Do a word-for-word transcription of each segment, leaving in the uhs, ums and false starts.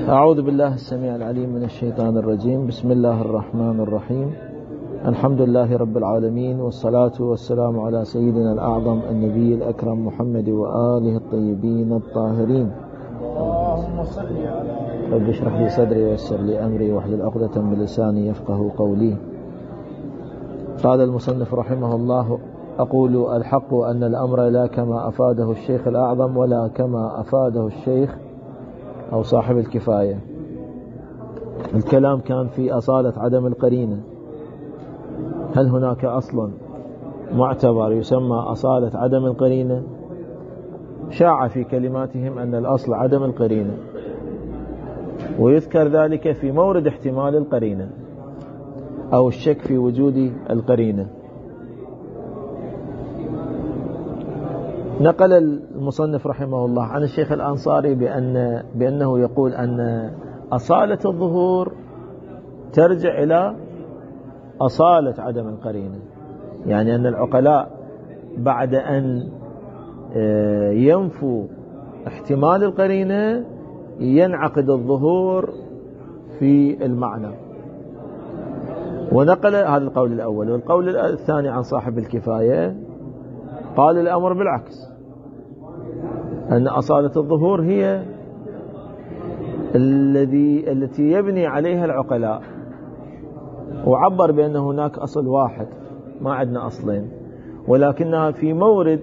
أعوذ بالله السميع العليم من الشيطان الرجيم. بسم الله الرحمن الرحيم. الحمد لله رب العالمين، والصلاة والسلام على سيدنا الأعظم النبي الأكرم محمد وآله الطيبين الطاهرين. اللهم صل على رب اشرح لي صدري ويسر لي أمري واحلل عقدة من لساني يفقه قولي. قال المصنف رحمه الله: أقول الحق أن الأمر لا كما أفاده الشيخ الأعظم ولا كما أفاده الشيخ أو صاحب الكفاية. الكلام كان في أصالة عدم القرينة. هل هناك أصل معتبر يسمى أصالة عدم القرينة؟ شاع في كلماتهم أن الأصل عدم القرينة، ويذكر ذلك في مورد احتمال القرينة أو الشك في وجود القرينة. نقل المصنف رحمه الله عن الشيخ الأنصاري بأن بأنه يقول أن أصالة الظهور ترجع إلى أصالة عدم القرينة، يعني أن العقلاء بعد أن ينفوا احتمال القرينة ينعقد الظهور في المعنى. ونقل هذا القول الأول. والقول الثاني عن صاحب الكفاية قال الأمر بالعكس، أن أصالة الظهور هي الذي التي يبني عليها العقلاء، وعبر بأن هناك أصل واحد، ما عندنا أصلين، ولكنها في مورد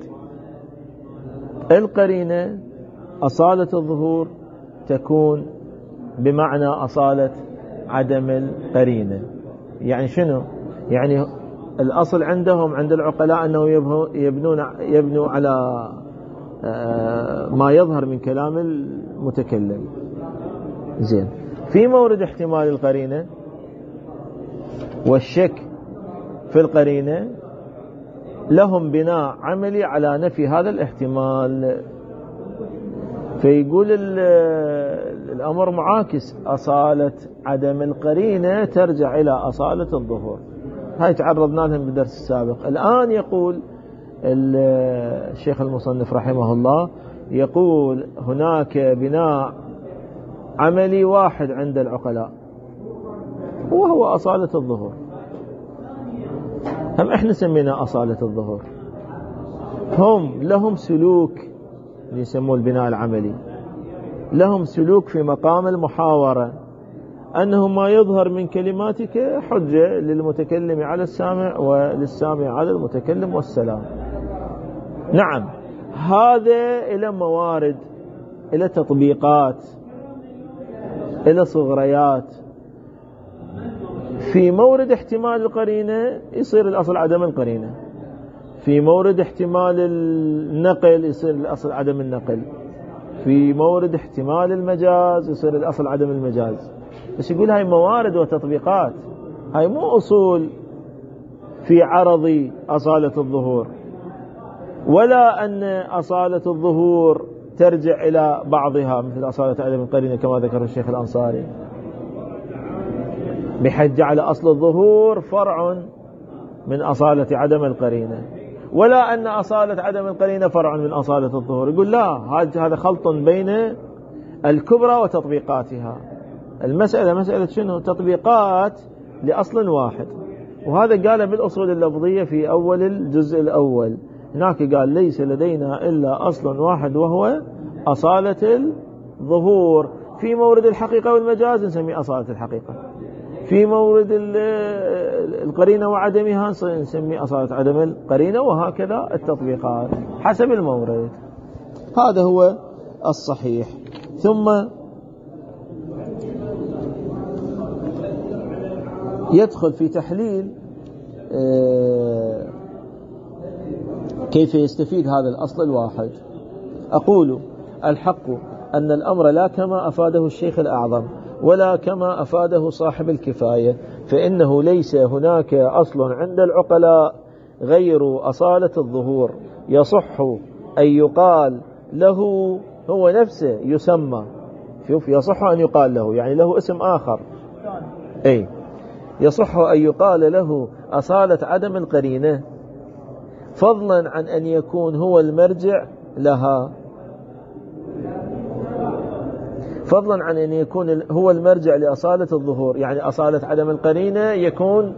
القرينة أصالة الظهور تكون بمعنى أصالة عدم القرينة. يعني شنو؟ يعني الأصل عندهم عند العقلاء أنه يبنون يبنوا على ما يظهر من كلام المتكلم. زين، في مورد احتمال القرينة والشك في القرينة لهم بناء عملي على نفي هذا الاحتمال. فيقول الأمر معاكس، أصالة عدم القرينة ترجع إلى أصالة الظهور. هاي تعرضنا لهم بالدرس السابق. الآن يقول الشيخ المصنف رحمه الله، يقول هناك بناء عملي واحد عند العقلاء وهو أصالة الظهور. هم احنا سمينا أصالة الظهور. هم لهم سلوك يسموه البناء العملي، لهم سلوك في مقام المحاورة، أنه ما يظهر من كلماتك حجة للمتكلم على السامع وللسامع على المتكلم والسلام. نعم، هذا إلى موارد، إلى تطبيقات، إلى صغريات. في مورد احتمال القرينة يصير الأصل عدم القرينة، في مورد احتمال النقل يصير الأصل عدم النقل، في مورد احتمال المجاز يصير الأصل عدم المجاز. بس يقول هاي موارد وتطبيقات، هاي مو أصول في عرض أصالة الظهور، ولا أن أصالة الظهور ترجع إلى بعضها مثل أصالة عدم القرينة كما ذكر الشيخ الأنصاري، بحيث جعل أصل الظهور فرع من أصالة عدم القرينة، ولا أن أصالة عدم القرينة فرع من أصالة الظهور. يقول لا، هذا خلط بين الكبرى وتطبيقاتها. المسألة مسألة شنو؟ تطبيقات لأصل واحد. وهذا قال بالأصول اللفظية في أول الجزء الأول. هناك قال ليس لدينا إلا أصل واحد وهو أصالة الظهور. في مورد الحقيقة والمجاز نسميه أصالة الحقيقة، في مورد القرينة وعدمها نسميه أصالة عدم القرينة، وهكذا التطبيقات حسب المورد. هذا هو الصحيح. ثم يدخل في تحليل كيف يستفيد هذا الأصل الواحد. أقول الحق أن الأمر لا كما أفاده الشيخ الأعظم ولا كما أفاده صاحب الكفاية، فإنه ليس هناك أصل عند العقلاء غير أصالة الظهور يصح أن يقال له، هو نفسه يسمى، شوف، يصح أن يقال له يعني له اسم آخر، أي يصح أن يقال له أصالة عدم القرينة، فضلا عن أن يكون هو المرجع لها. فضلا عن أن يكون هو المرجع لأصالة الظهور، يعني أصالة عدم القرينة يكون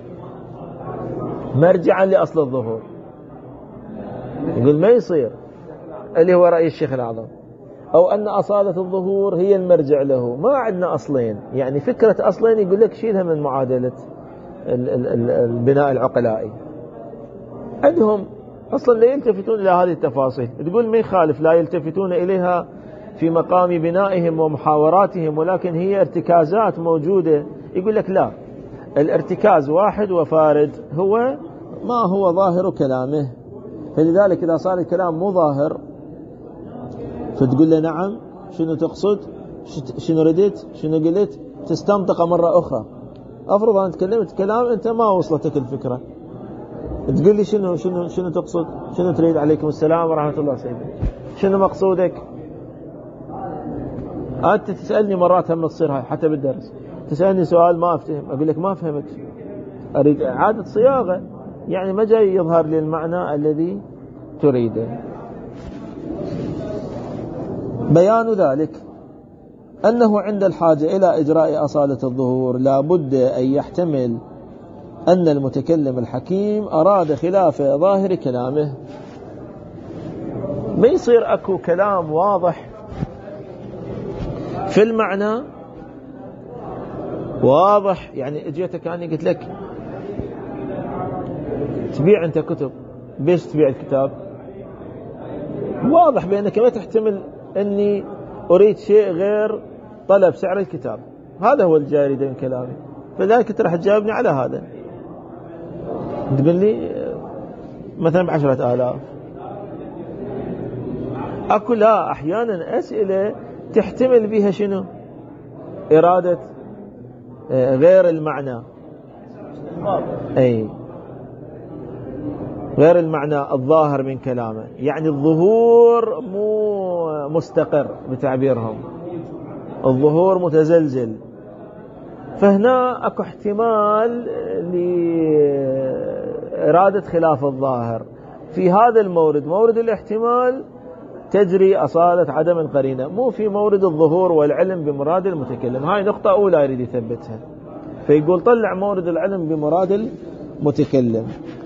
مرجعا لأصل الظهور. يقول ما يصير، اللي هو رأي الشيخ الأعظم، أو أن أصالة الظهور هي المرجع له. ما عندنا أصلين، يعني فكرة أصلين يقول لك شيلها من معادلة البناء العقلائي. عندهم أصلا لا يلتفتون إلى هذه التفاصيل. تقول ما يخالف لا يلتفتون إليها في مقام بنائهم ومحاوراتهم، ولكن هي ارتكازات موجودة. يقول لك لا، الارتكاز واحد وفارد، هو ما هو ظاهر كلامه. فلذلك إذا صار الكلام مو ظاهر فتقول له نعم، شنو تقصد، شنو ردت، شنو قلت، تستنطق مرة أخرى. أفرض أن تكلمت كلام أنت ما وصلتك الفكرة، تقول لي شنو شنو شنو تقصد، شنو تريد، عليكم السلام ورحمة الله سيدي، شنو مقصودك. أنت تسألني مرات هم تصير هاي حتى بالدرس، تسألني سؤال ما أفتهم، أقول لك ما فهمت، أريد إعادة صياغة، يعني ما جاي يظهر لي المعنى الذي تريده. بيان ذلك أنه عند الحاجة إلى إجراء أصالة الظهور لا بد أن يحتمل أن المتكلم الحكيم أراد خلاف ظاهر كلامه. ما يصير أكو كلام واضح في المعنى واضح، يعني اجيتك أنا قلت لك تبيع أنت كتب، بيش تبيع الكتاب؟ واضح بأنك ما تحتمل أني أريد شيء غير طلب سعر الكتاب، هذا هو الجاري من كلامي، فذلك أنت راح تجاوبني على هذا. تقول لي مثلا بعشرة آلاف. أكو لا، أحيانا أسئلة تحتمل بها شنو؟ إرادة غير المعنى، أي غير المعنى الظاهر من كلامه، يعني الظهور مو مستقر بتعبيرهم، الظهور متزلزل. فهنا أكو احتمال لإرادة خلاف الظاهر. في هذا المورد، مورد الاحتمال، تجري أصالة عدم القرينة، مو في مورد الظهور والعلم بمراد المتكلم. هاي نقطة أولى يريد يثبتها، فيقول طلع مورد العلم بمراد المتكلم.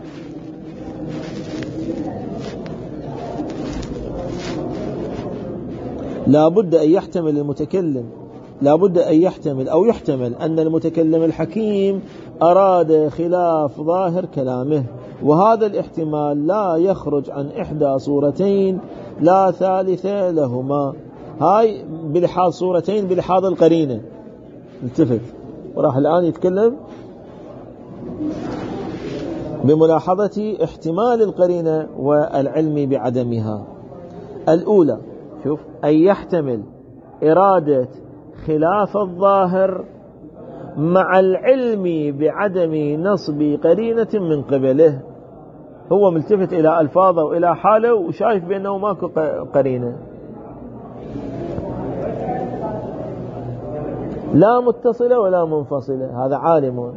لا بد أن يحتمل المتكلم لا بد أن يحتمل أو يحتمل أن المتكلم الحكيم أراد خلاف ظاهر كلامه، وهذا الاحتمال لا يخرج عن إحدى صورتين لا ثالث لهما. هاي بلحاظ صورتين بلحاظ القرينة. التفت وراح الآن يتكلم بملاحظة احتمال القرينة والعلم بعدمها. الأولى، شوف، أن يحتمل إرادة خلاف الظاهر مع العلم بعدم نصب قرينة من قبله. هو ملتفت إلى ألفاظه وإلى حاله وشايف بأنه ماكو قرينة، لا متصلة ولا منفصلة، هذا عالم.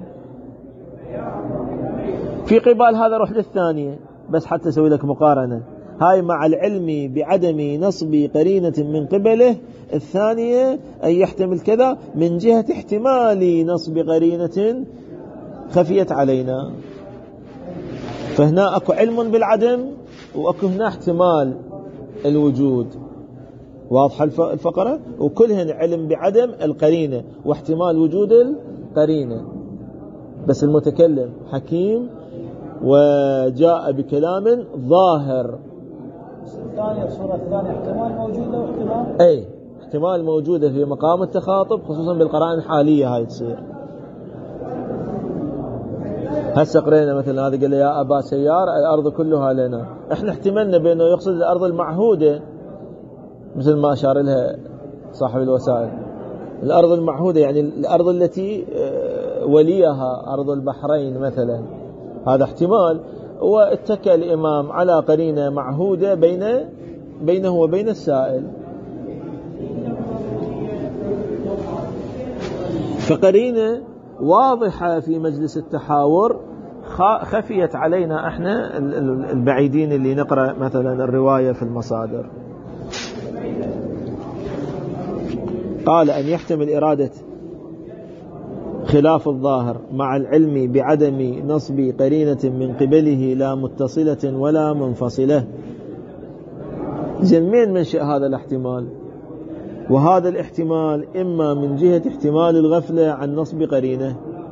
في قبال هذا روح للثانية بس حتى أسوي لك مقارنة. هاي مع العلم بعدم نصب قرينة من قبله. الثانية أن يحتمل كذا من جهة احتمال نصب قرينة خفيت علينا. فهنا أكو علم بالعدم وأكو هنا احتمال الوجود. واضح الفقرة؟ وكلهن علم بعدم القرينة واحتمال وجود القرينة. بس المتكلم حكيم وجاء بكلام ظاهر. الثانية الصورة الثانية احتمال موجودة واحتمال أي احتمال موجودة في مقام التخاطب، خصوصا بالقرائن الحالية هاي تصير. هسه قرينا مثلا هذا قال يا أبا سيار الأرض كلها لنا، احنا احتملنا بأنه يقصد الأرض المعهودة مثل ما أشار لها صاحب الوسائل. الأرض المعهودة يعني الأرض التي وليها أرض البحرين مثلا، هذا احتمال. واتكى الإمام على قرينة معهودة بين بينه وبين السائل. فقرينة واضحة في مجلس التحاور خفيت علينا احنا البعيدين اللي نقرأ مثلا الرواية في المصادر. قال أن يحتمل إرادة خلاف الظاهر مع العلم بعدم نصب قرينة من قبله لا متصلة ولا منفصلة. زين، من منشأ هذا الاحتمال؟ وهذا الاحتمال إما من جهة احتمال الغفلة عن نصب قرينة،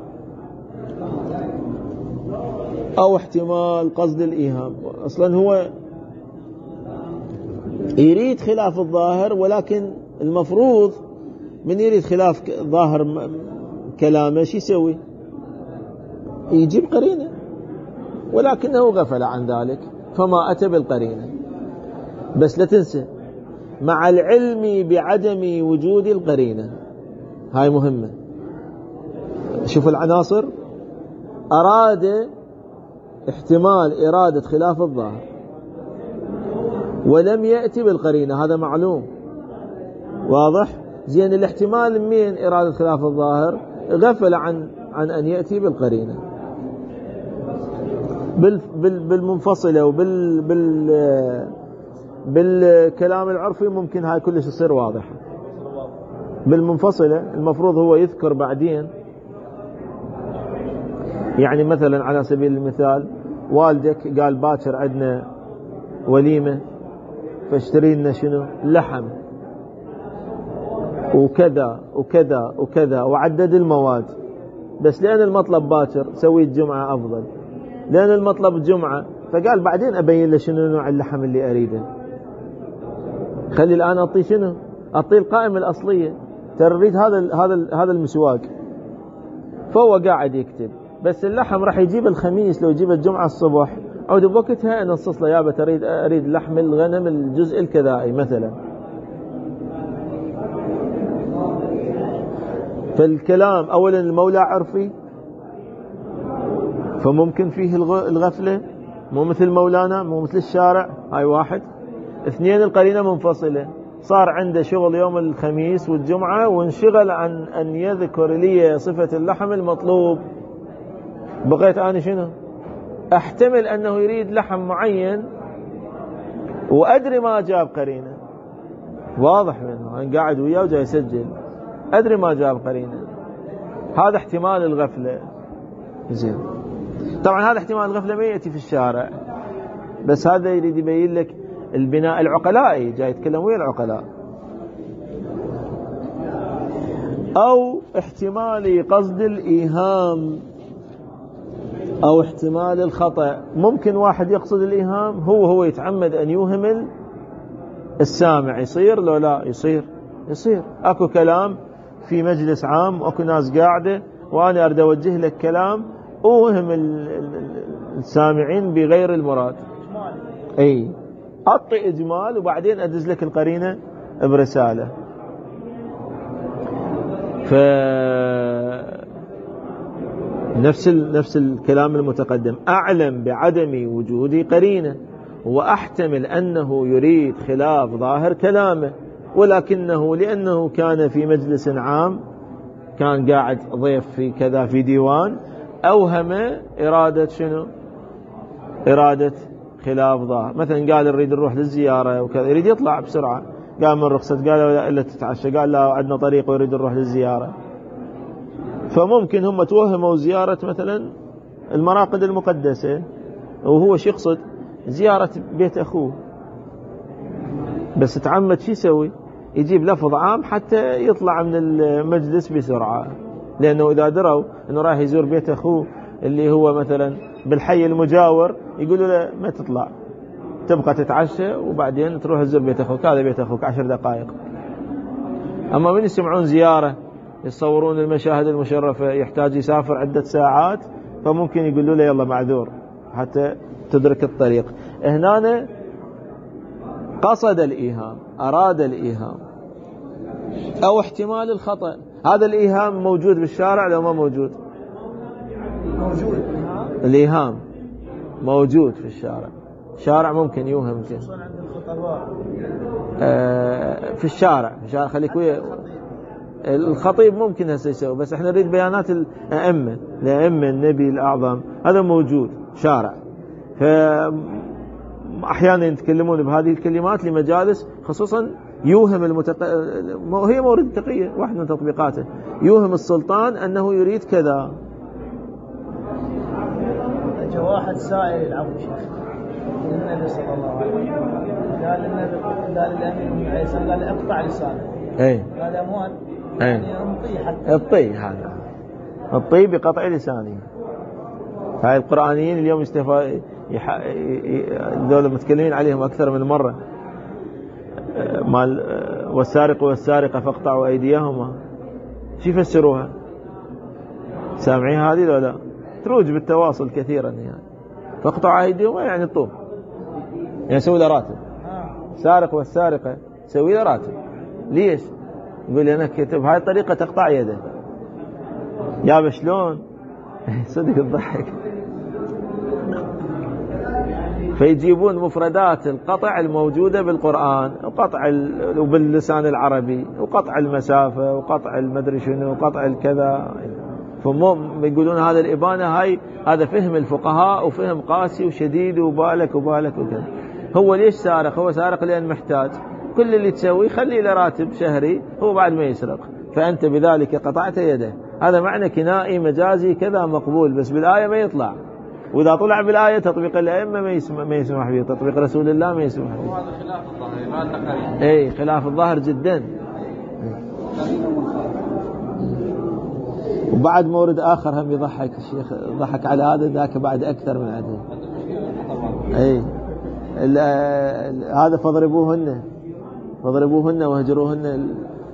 أو احتمال قصد الإيهام. أصلا هو يريد خلاف الظاهر، ولكن المفروض من يريد خلاف ظاهر كلامه شو يسوي؟ يجيب قرينة، ولكنه غفل عن ذلك فما أتى بالقرينة. بس لا تنسى مع العلم بعدم وجود القرينة، هاي مهمة. شوف العناصر، أراد احتمال إرادة خلاف الظاهر ولم يأتي بالقرينة، هذا معلوم واضح. زين، الاحتمال من إرادة خلاف الظاهر غفل عن عن أن يأتي بالقرينة. بالمنفصلة وبال بال بالكلام العرفي ممكن هاي كلش تصير واضحة. بالمنفصلة المفروض هو يذكر بعدين، يعني مثلا على سبيل المثال والدك قال باكر عندنا وليمة فاشتري لنا شنو؟ لحم وكذا وكذا وكذا، وعدد المواد. بس لأن المطلب باكر سوي الجمعة أفضل، لأن المطلب الجمعة، فقال بعدين أبين له شنو نوع اللحم اللي أريده. خلي الآن أعطيه شنو؟ أعطيه القائمة الأصلية، تريد هذا هذا هذا المسواق، فهو قاعد يكتب. بس اللحم راح يجيب الخميس، لو يجيب الجمعة الصبح عود بوقتها نصص له يابا تريد أريد لحم الغنم الجزء الكذائي مثلا. فالكلام أولا المولى عرفي، فممكن فيه الغفلة، مو مثل مولانا، مو مثل الشارع. هاي واحد. اثنين، القرينة منفصلة، صار عنده شغل يوم الخميس والجمعة وانشغل عن أن يذكر لي صفة اللحم المطلوب. بقيت أنا شنو؟ أحتمل أنه يريد لحم معين وأدري ما جاب قرينة، واضح منه، أنا قاعد وياه وجاي يسجل، أدري ما جاب قرينة. هذا احتمال الغفلة. زين، طبعا هذا احتمال الغفلة ما يأتي في الشارع، بس هذا يريد يبين لك البناء العقلائي، جاي يتكلم ويا العقلاء. أو احتمال قصد الإيهام أو احتمال الخطأ. ممكن واحد يقصد الإيهام، هو هو يتعمد أن يوهم السامع. يصير لو لا يصير؟ يصير. أكو كلام في مجلس عام وأكو ناس قاعدة وأنا أريد أوجه لك كلام أوهم السامعين بغير المراد، أي أعطي إجمال وبعدين أدز لك القرينة برسالة. ف نفس نفس الكلام المتقدم، أعلم بعدم وجود قرينة وأحتمل أنه يريد خلاف ظاهر كلامه، ولكنه لأنه كان في مجلس عام، كان قاعد ضيف في كذا في ديوان، أوهم إرادة شنو؟ إرادة خلاف ظاهر. مثلا قال نريد نروح للزيارة وكذا، يريد يطلع بسرعة، قال من رخصة، قال لا إلا تتعشى، قال لا عندنا طريق ويريد نروح للزيارة. فممكن هم توهموا زيارة مثلا المراقد المقدسة، وهو شو يقصد؟ زيارة بيت أخوه، بس تعمد شو يسوي؟ يجيب لفظ عام حتى يطلع من المجلس بسرعة، لأنه إذا دروا أنه راح يزور بيت أخوه اللي هو مثلا بالحي المجاور، يقولوا له ما تطلع، تبقى تتعشى وبعدين تروح تزور بيت أخوك، هذا بيت أخوك عشر دقائق. أما من يسمعون زيارة يصورون المشاهد المشرفة، يحتاج يسافر عدة ساعات، فممكن يقولوا له يلا معذور حتى تدرك الطريق. هنا قصد الإيهام، أراد الإيهام، أو احتمال الخطأ. هذا الإيهام موجود بالشارع لو ما موجود؟ موجود. الإيهام موجود في الشارع، شارع ممكن يوهم فيه. آه في الشارع، في الشارع خليك ويا الخطيب ممكن هسه يسوي، بس احنا نريد بيانات الأئمة، الأئمة النبي الأعظم، هذا موجود شارع. فأحيانا يتكلمون بهذه الكلمات لمجالس، خصوصا يوهم المتق... هي مورد التقية، واحد من تطبيقاته، يوهم السلطان أنه يريد كذا. جاء واحد سائل العفو شيخ النبي صلى الله عليه وسلم قال النبي قال الأمين عليه السلام قال اقطع لسانه. اي هذا مو يعني انطي حتى الطي، هذا الطي بقطع لسانه. هاي القرآنيين اليوم يستفا يح... دول متكلمين عليهم أكثر من مرة، مال والسارق والسارقة فاقطعوا أيديهما، شو يفسروها؟ سامعين هذه ولا لا؟ تروج بالتواصل كثيرا يعني. فاقطعوا أيديهما يعني الطوب، يعني سوي له راتب. سارق والسارقة سوي له راتب. ليش؟ يقول أنا كتب هاي الطريقة تقطع يده. يا شلون؟ صدق الضحك. فيجيبون مفردات القطع الموجودة بالقرآن وقطع وباللسان العربي وقطع المسافة وقطع المدري شنو وقطع الكذا، فمو يقولون هذا الإبانة هاي هذا فهم الفقهاء وفهم قاسي وشديد وبالك وبالك وكذا. هو ليش سارق؟ هو سارق لأن محتاج، كل اللي تسويه خليه له راتب شهري، هو بعد ما يسرق، فأنت بذلك قطعت يده. هذا معنى كنائي مجازي كذا مقبول، بس بالآية ما يطلع، وإذا طلع بالآية تطبيق الأئمة ما يسمح ما يسمح به، تطبيق رسول الله ما يسمح به. وهذا خلاف الظاهر ما تقريبا. أي خلاف الظاهر جدا. وبعد مورد آخر هم يضحك الشيخ، ضحك على هذا ذاك بعد أكثر من هذا. أي هذا فاضربوهن فاضربوهن واهجروهن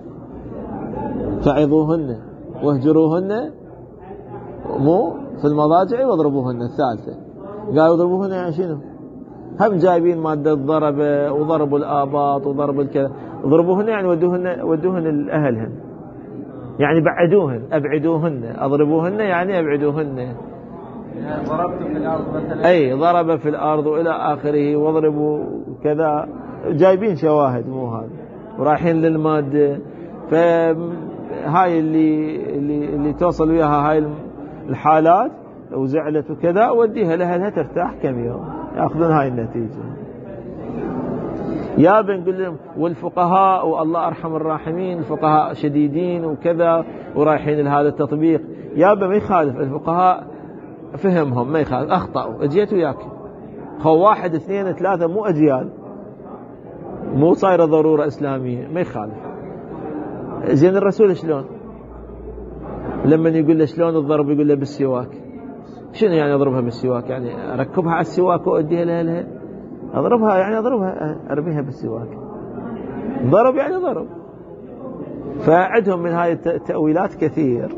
فعظوهن واهجروهن مو في المضاجع واضربوهن. الثالثة قالوا اضربوهن يعني شنو؟ هم جايبين مادة ضرب وضربوا الآباط وضربوا الكذا، ضربوهن يعني ودوهن ودوهن لأهلهن، يعني بعدوهن أبعدوهن. أضربوهن يعني أبعدوهن، يعني ضربت في الأرض مثلا. أي ضرب في الأرض وإلى آخره، واضربوا كذا، جايبين شواهد مو هذا ورايحين للمادة. فهاي اللي اللي اللي توصل وياها هاي الحالات وزعلت وكذا وديها لها ترتاح كم يوم، يأخذون هاي النتيجة. يا بنقول لهم والفقهاء والله أرحم الراحمين الفقهاء شديدين وكذا ورايحين لهذا التطبيق، يا ما يخالف الفقهاء فهمهم ما يخالف، أخطأوا أجيت وياك هو واحد اثنين ثلاثة مو أجيال، مو صايرة ضرورة إسلامية ما يخالف. زين الرسول شلون لما يقول له شلون الضرب يقول له بالسواك؟ شنو يعني أضربها بالسواك؟ يعني أركبها على السواك وأديها لها لها؟ أضربها يعني أضربها أرميها بالسواك. ضرب يعني ضرب. فعندهم من هاي التأويلات كثير.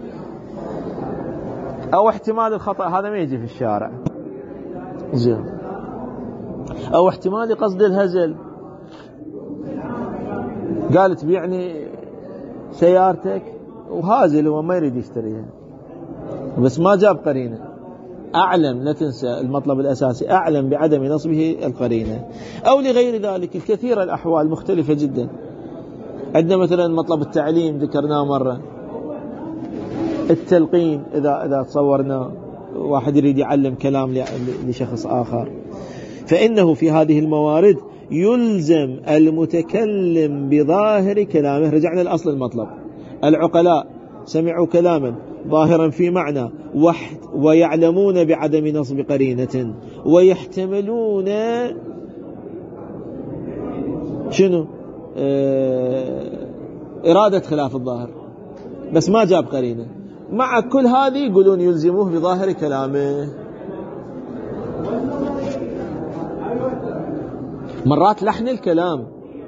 أو احتمال الخطأ هذا ما يجي في الشارع زين، أو احتمال قصد الهزل، قالت بيعني سيارتك وهازل هو ما يريد يشتريها بس ما جاب قرينة. أعلم، لا تنسى المطلب الأساسي، أعلم بعدم نصبه القرينة. أو لغير ذلك الكثير الأحوال مختلفة جدا. عندنا مثلا مطلب التعليم ذكرناه مرة، التلقين إذا إذا تصورنا واحد يريد يعلم كلام لشخص آخر، فإنه في هذه الموارد يلزم المتكلم بظاهر كلامه. رجعنا لأصل المطلب، العقلاء سمعوا كلاما ظاهرا في معنى وحد ويعلمون بعدم نصب قرينة ويحتملون شنو آه إرادة خلاف الظاهر بس ما جاب قرينة، مع كل هذه يقولون يلزموه بظاهر كلامه. مرات لحن الكلام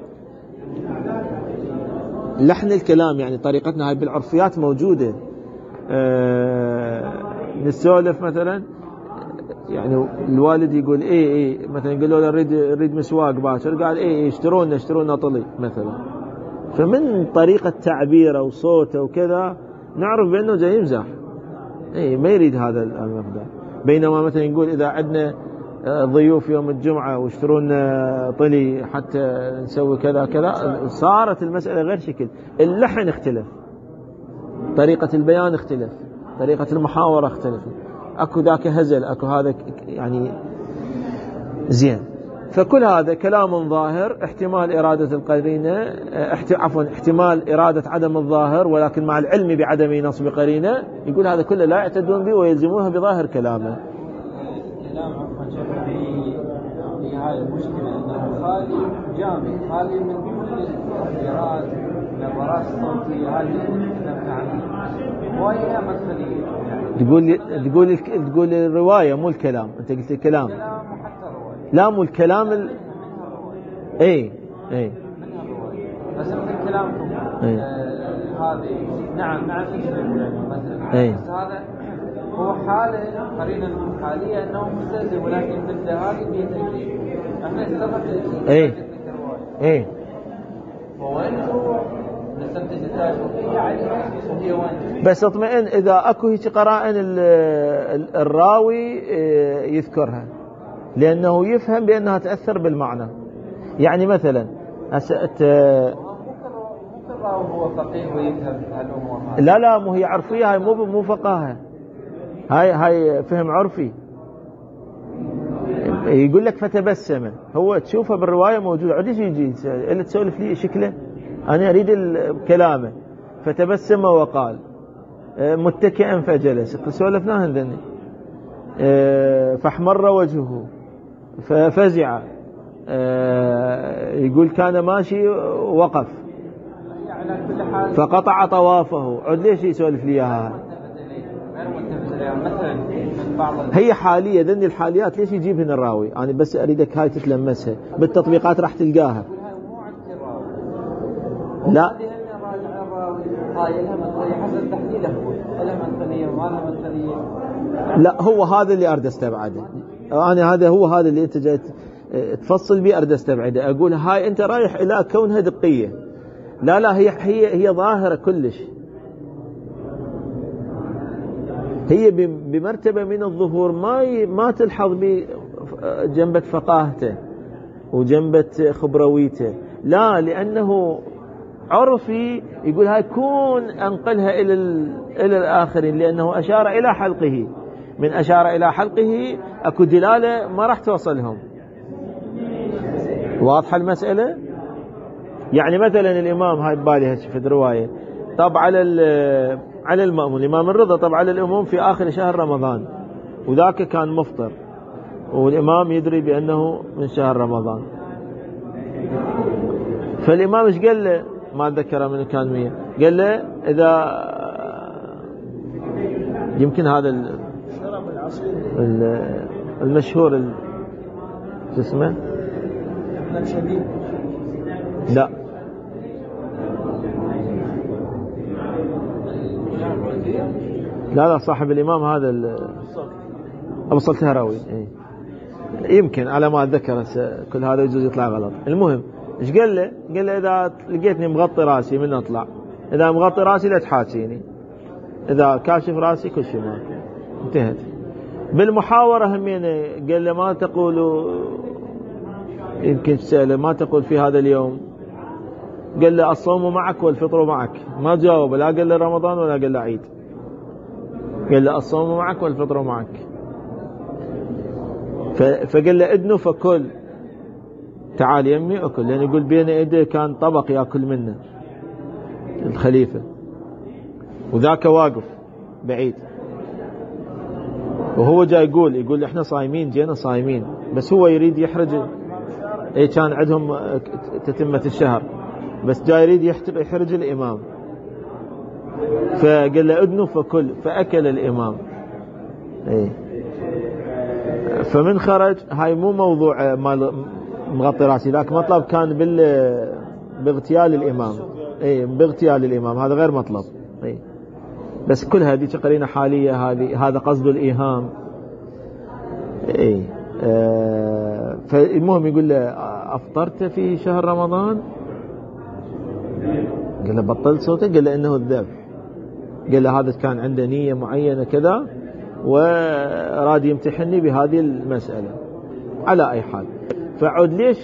لحن الكلام يعني طريقتنا هاي بالعرفيات موجودة. أه نسولف مثلا يعني الوالد يقول ايه ايه مثلا يقول له نريد نريد مسواق باكر، قال ايه ايه اشترون اشترون طلي مثلا، فمن طريقة تعبيره وصوته وكذا نعرف بأنه جاي يمزح، ايه ما يريد هذا المبدأ. بينما مثلا يقول إذا عندنا ضيوف يوم الجمعة واشترون طلي حتى نسوي كذا كذا، صارت المسألة غير شكل، اللحن اختلف، طريقة البيان اختلف، طريقة المحاورة اختلف، اكو ذاك هزل اكو هذا يعني زين. فكل هذا كلام ظاهر، احتمال إرادة القرينة، عفوا احتمال إرادة عدم الظاهر ولكن مع العلم بعدم نصب قرينة، يقول هذا كله لا يعتدون به ويلزمونها بظاهر كلامه. الكلام عفوا شيخ في في هذه المشكلة أنه خالي جامد، خالي من كل الاختيارات النظرات الصوتية هذه اللي تكلمت عنها، وهي مدخلية. تقول تقول تقول الرواية مو الكلام، أنت قلت الكلام. الكلام وحتى الرواية. لا مو الكلام ال... اي اي منها الرواية. بس مثل كلامكم إيه. آه هذه نعم نعم مثلا. إيه. بس هذا هو حالة قرينة حالية أنه مستلزم، ولكن مثل هذه فيها تجديد. احنا استغرب تجديد. اي اي وين هو نستنتج نتائج وهي عليه وهي وين. بس اطمئن إذا أكو هيك قرائن الراوي يذكرها، لأنه يفهم بأنها تأثر بالمعنى. يعني مثلا أسأت ممكن الراوي هو فقيه ويفهم الأمور. لا لا مو هي عرفية، هاي مو مو فقاهة، هاي هاي فهم عرفي. يقول لك فتبسم، هو تشوفه بالرواية موجود، عديش يجي اللي تسولف لي شكله، أنا أريد كلامه. فتبسم وقال متكئا فجلس، سولفناها ذني. فاحمر وجهه ففزع، يقول كان ماشي وقف فقطع طوافه. عد ليش يسولف لي اياها؟ هي حالية، ذني الحاليات ليش يجيبهن الراوي؟ أنا يعني بس أريدك هاي تتلمسها بالتطبيقات راح تلقاها. لا لا هو هذا اللي أريد استبعده أنا، هذا هو هذا اللي أنت جاي تفصل بيه أريد استبعده. أقول هاي أنت رايح إلى كونها دقية، لا لا هي هي هي ظاهرة كلش، هي بمرتبة من الظهور، ما ما تلحظ بجنبة فقاهته وجنبة خبرويته، لا لأنه عرفي. يقول هاي كون أنقلها إلى إلى الآخرين، لأنه أشار إلى حلقه، من أشار إلى حلقه أكو دلالة ما راح توصلهم. واضحة المسألة؟ يعني مثلا الإمام هاي ببالي في الرواية طب على على المأمون، الإمام الرضا طب على الأموم في آخر شهر رمضان، وذاك كان مفطر والإمام يدري بأنه من شهر رمضان. فالإمام ايش قال له؟ ما أتذكر من كان وياه، قال له إذا يمكن هذا المشهور شو اسمه؟ لا لا لا صاحب الإمام هذا أبو صلت الهروي. يمكن على ما أتذكر، كل هذا يجوز يطلع غلط. المهم إيش قال له؟ قال له إذا لقيتني مغطي راسي من أطلع، إذا مغطي راسي لا تحاسيني، إذا كاشف راسي كل شيء ماكو، انتهت. بالمحاورة همينة قال له ما تقول، يمكن تسأله ما تقول في هذا اليوم؟ قال له الصوم معك والفطر معك. ما جاوب، لا قال له رمضان ولا قال له عيد، قال له الصوم معك والفطر معك. فقال له ادنو فكل، تعال يمي أكل، لأن يقول بين ايديه كان طبق يأكل منه الخليفة، وذاك واقف بعيد وهو جاي يقول يقول احنا صايمين، جينا صايمين، بس هو يريد يحرج. اي كان عندهم تتمة الشهر، بس جاي يريد يحرج الإمام. فقال له ادنو فكل، فأكل الإمام. اي فمن خرج، هاي مو موضوع مال مغطي راسي، لكن مطلب كان بال باغتيال الإمام. اي باغتيال الإمام، هذا غير مطلب. اي بس كل هذه قرينة حالية، هذه هذا قصد الإيهام. اي آه فالمهم يقول له أفطرت في شهر رمضان؟ قال له بطل صوته، قال له إنه الذبح. قال له هذا كان عنده نية معينة كذا وراد يمتحني بهذه المسألة. على أي حال، فعود ليش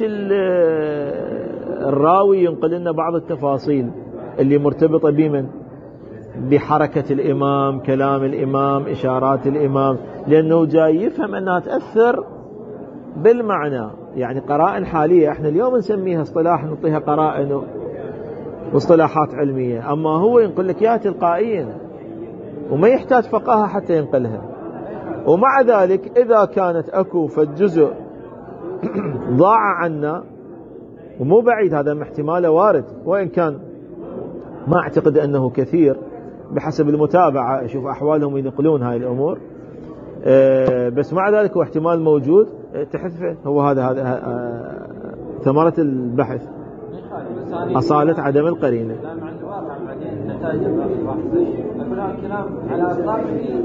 الراوي ينقل لنا بعض التفاصيل اللي مرتبطة بمن؟ بحركة الإمام، كلام الإمام، إشارات الإمام، لأنه جاي يفهم أنها تأثر بالمعنى. يعني قرائن حالية احنا اليوم نسميها اصطلاح، نعطيها قرائن واصطلاحات علمية، أما هو ينقل لك إياها تلقائيا وما يحتاج فقاهة حتى ينقلها. ومع ذلك إذا كانت أكو فالجزء ضاع عنا، ومو بعيد هذا احتماله وارد، وإن كان ما أعتقد أنه كثير بحسب المتابعة، أشوف أحوالهم ينقلون هاي الأمور، أه بس مع ذلك هو احتمال موجود تحذفه. هو هذا هذا أه ثمرة البحث، أصالة عدم القرينة. نتائج الكلام على إطلاق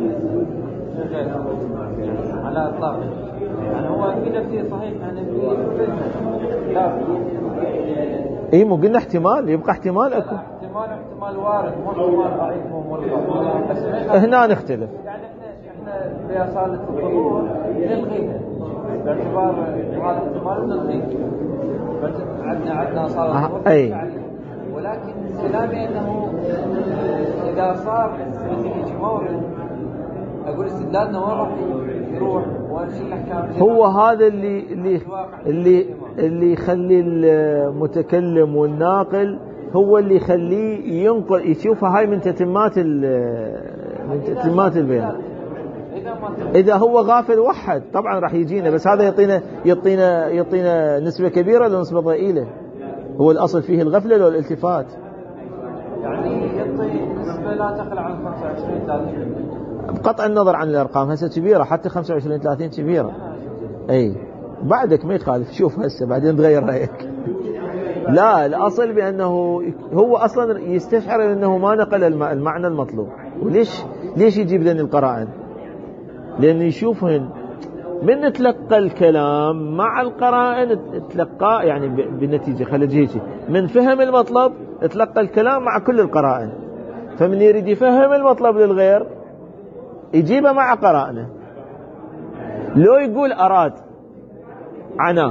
على إطلاق يعني هو في تفسير صحيح عن لا اي مو قلنا احتمال، يبقى احتمال اكو احتمال احتمال وارد، مو احتمال ضعيف ومرفوع، بس هنا نختلف. يعني احنا احنا بأصالة الظهور نلغيها باعتبار هذا الاحتمال نلغيه، عندنا عندنا أصالة الظهور اي، ولكن كلامي انه اذا صار مثل هيك مورد اقول استدلالنا وين راح يروح وين شو الاحكام. هو هذا اللي اللي اللي اللي يخلي المتكلم والناقل هو اللي يخليه ينقل يشوف هاي من تتمات من تتمات البيان. اذا هو غافل وحد طبعا راح يجينا، بس هذا يعطينا يعطينا يعطينا نسبة كبيرة ولا نسبة ضئيلة؟ هو الاصل فيه الغفلة ولا الالتفات؟ يعني يعطي نسبة لا تقل عن خمسة وعشرين ثلاثين بقطع النظر عن الارقام. هسه كبيرة، حتى خمسة وعشرين ثلاثين كبيرة. اي بعدك ما يخالف، شوف هسه بعدين تغير رايك. لا، الاصل بانه هو اصلا يستشعر انه ما نقل المعنى المطلوب. وليش ليش يجيب ذن القرائن؟ لانه يشوفهن من تلقى الكلام مع القرائن تلقى يعني بالنتيجة خلي جيجي من فهم المطلب تلقى الكلام مع كل القرائن، فمن يريد يفهم المطلب للغير يجيبه مع قرائنه. لو يقول أراد عناه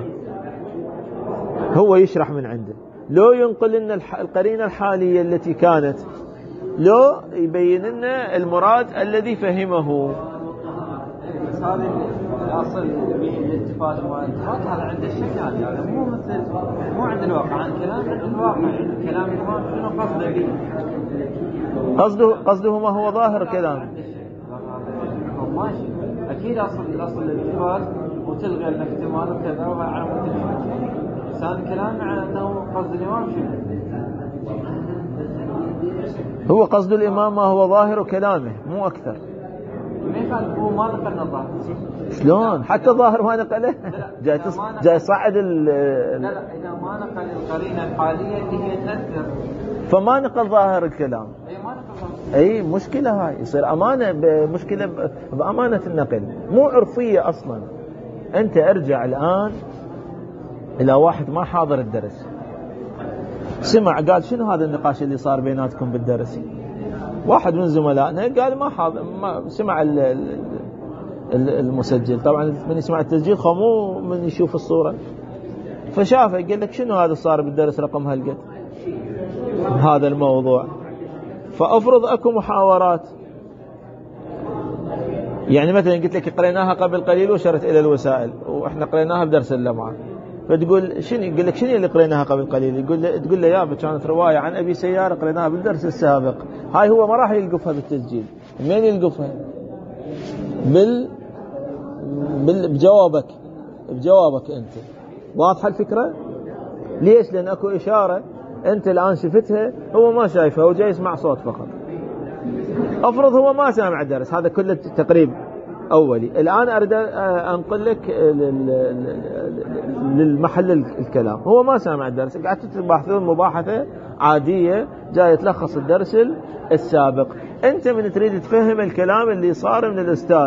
هو يشرح من عنده، لو ينقل لنا القرينة الحالية التي كانت، لو يبين لنا المراد الذي فهمه. بس هذا الأصل بالاتفاق والاتفاق هذا عند الشك، يعني مو مثل مو عند الواقع، عن كلام عند الواقع، يعني كلام الإمام شنو قصده به؟ قصده قصده ما هو ظاهر كلام. ماشي، أكيد أصل الأصل الاتفاق وتلغي الاحتمال وكذا وعلى مود الشك. بس هذا كلام عن أنه قصد الإمام شنو؟ هو قصد الإمام ما هو ظاهر كلامه مو أكثر. هو ما نقل الظاهر. شلون؟ حتى ظاهر ما نقله. جاي جاي صعد ال لا لا إذا ما نقل القرينة الحالية اللي هي تأثر فما نقل ظاهر الكلام. أي ما نقل. أي مشكلة هاي، يصير أمانة بمشكلة بأمانة النقل، مو عرفية أصلا. أنت أرجع الآن إلى واحد ما حاضر الدرس، سمع قال شنو هذا النقاش اللي صار بيناتكم بالدرس؟ واحد من زملائنا قال ما حاضر، ما سمع المسجل. طبعا من يسمع التسجيل خمو من يشوف الصورة، فشافه قال لك شنو هذا صار بالدرس رقم هالقد هذا الموضوع. فأفرض أكو محاورات، يعني مثلا قلت لك قريناها قبل قليل وشرت إلى الوسائل وإحنا قريناها بدرس اللمعة، فتقول شنو؟ يقول لك شنو اللي قريناها قبل قليل؟ يقول له تقول له يا كانت رواية عن أبي سيارة قريناها بالدرس السابق. هاي هو ما راح يلقفها بالتسجيل، من يلقفها؟ بال بال بجوابك بجوابك أنت. واضحة الفكرة؟ ليش؟ لأن أكو إشارة أنت الآن شفتها هو ما شايفها وجاي يسمع صوت فقط. أفرض هو ما سامع الدرس، هذا كله تقريب أولي. الآن أريد أنقل لك للمحل الكلام، هو ما سامع الدرس، قاعد تبحثون مباحثة عادية جاي تلخص الدرس السابق. أنت من تريد تفهم الكلام اللي صار من الأستاذ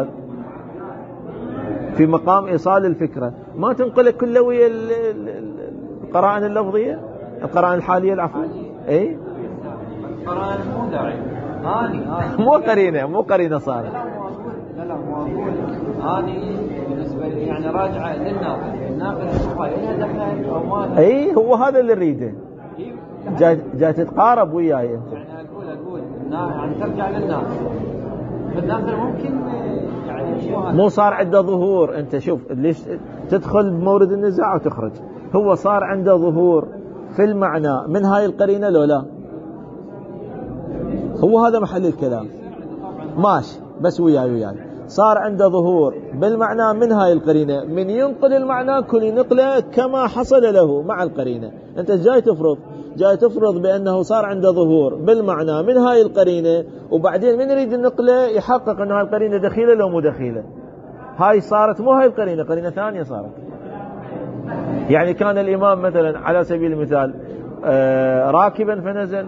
في مقام إيصال الفكرة، ما تنقل كله ويا القرائن اللفظية، القرائن الحالية العفو. أي القرائن مو داعي، هاني هاني مو قرينة مو قرينة صارت. لا لا مو أقول هاني بالنسبة لي يعني راجعة للناقل، الناقل الصحيح إلها دخل أو ما. أي هو هذا اللي نريده، جاي جاي تتقارب وياي أنت. يعني أقول أقول يعني ترجع للناقل، بالآخر ممكن يعني مو صار عنده ظهور. أنت شوف ليش تدخل بمورد النزاع وتخرج. هو صار عنده ظهور في المعنى من هاي القرينة لو لا؟ هو هذا محل الكلام. ماشي بس وياي وياي صار عنده ظهور بالمعنى من هاي القرينة، من ينقل المعنى كل نقله كما حصل له مع القرينة. أنت جاي تفرض جاي تفرض بأنه صار عنده ظهور بالمعنى من هاي القرينة، وبعدين من يريد النقله يحقق أن هاي القرينة دخيلة لو مو دخيلة. هاي صارت مو هاي القرينة، قرينة ثانية صارت. يعني كان الإمام مثلا على سبيل المثال آه راكبا فنزل